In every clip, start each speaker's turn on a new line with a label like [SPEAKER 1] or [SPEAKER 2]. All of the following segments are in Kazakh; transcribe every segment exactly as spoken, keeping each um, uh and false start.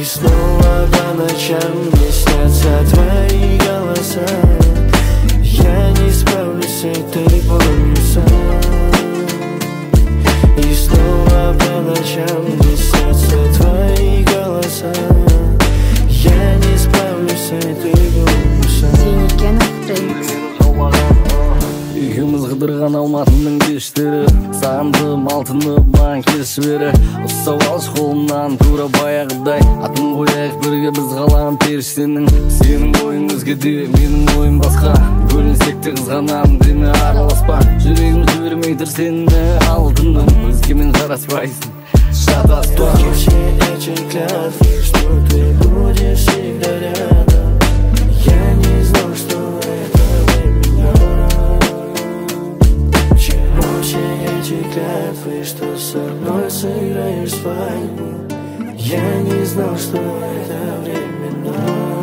[SPEAKER 1] И снова по ночам мне снятся твои голоса. Я не справлюсь с этой болью сам. И снова по ночам мне снятся твои голоса. Я не справлюсь с этой болью сам.
[SPEAKER 2] Зейнекенов ремикс.
[SPEAKER 3] Үйіміз қыдырған алматының кештері, сағындым алтынып маған кеш бері. Ұстап алшы қолымнан тура баяғыдай, атын қояйық бірге біз қалаған періштенің. Сенің ойың өзгеде, менің ойым басқа, бөлінсек те қызғанамын деме араласпа. Жүрегім жібермей тұр сені алтыным, өзгемен жараспайсың, шатаспа.
[SPEAKER 1] Все эти клятвы, что ты будешь всегда рядом. Я не знал, что это временно. Почему все эти клятвы, что со мной сыграешь свадьбу? Я не знал, что это временно.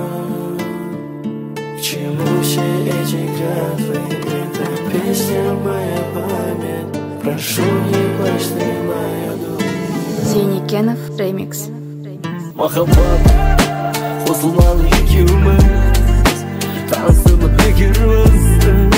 [SPEAKER 1] К чему все эти клятвы? Это песня моя память. Прошу, не плачь ты, моя душа.
[SPEAKER 2] Зейнекенов ремикс.
[SPEAKER 3] Махаббат қосылмалы екеуміз, танысып бекерміз.